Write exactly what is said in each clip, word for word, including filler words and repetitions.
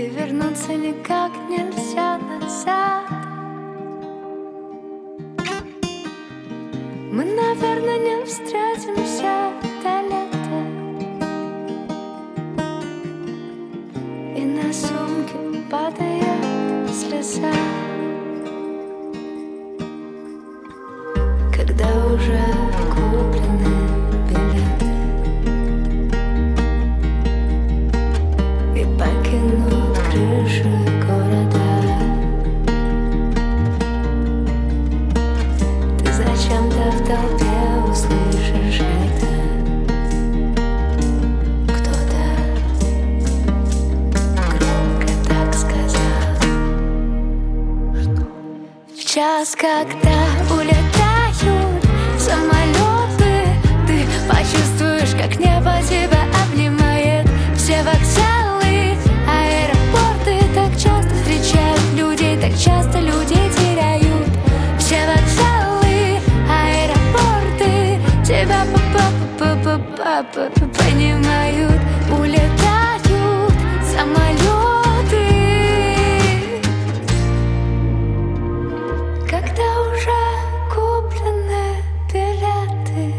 И вернуться никак нельзя назад. Мы, наверное, не встретимся до лета. И на сумке падает слеза, когда уже куплены билеты и покинут крыши города. Ты зачем-то в толпе услышишь это. Кто-то громко так сказал, что в час, когда улетают самолеты, ты почувствуешь, как небо тебя обнимает. Все вокзалы, аэропорты так часто встречают людей, так часто людей теряют. Все вокзалы, аэропорты тебя па-па-па-па-па понимают. Улетают самолеты, когда уже куплены билеты.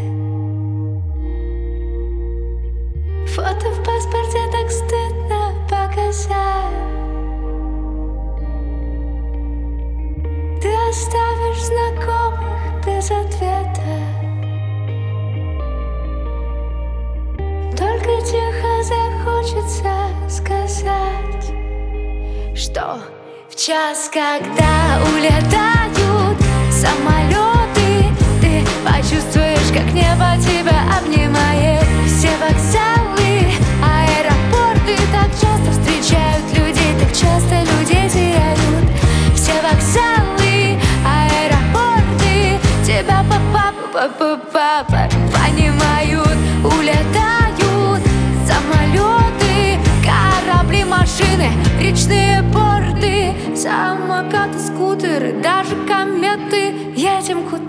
Фото в паспорте так стыдно показать. Ты оставишь знакомых без ответа. Только тихо захочется сказать, что в час, когда улетают самолеты, ты почувствуешь, как небо тебя обнимает. Все вокзалы, аэропорты так часто встречают людей, так часто людей теряют. Все вокзалы, аэропорты тебя па-па-па-па-па понимают. Улетают самолеты, корабли, машины, речные порты, самокаты, скутеры, даже кометы. Едем куда